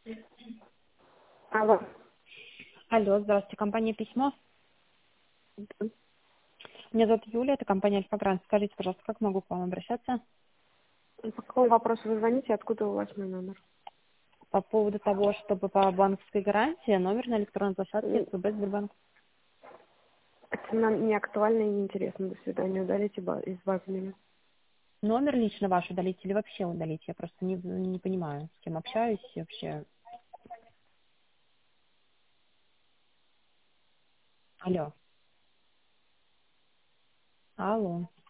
Алло. Алло, здравствуйте, компания «Письмо». Меня зовут Юлия, это компания «Альфа-Грант». Скажите, пожалуйста, как могу к вам обращаться По какому вопросу вы звоните? Откуда у вас мой номер? по поводу того, чтобы по банковской гарантии номер на электронной площадке СВБ Сбербанк? Это нам не актуально и не интересно. До свидания. Удалите из базы меня. Номер лично ваш удалить или вообще удалить? Я просто не понимаю, с кем общаюсь и вообще. Алло. Алло.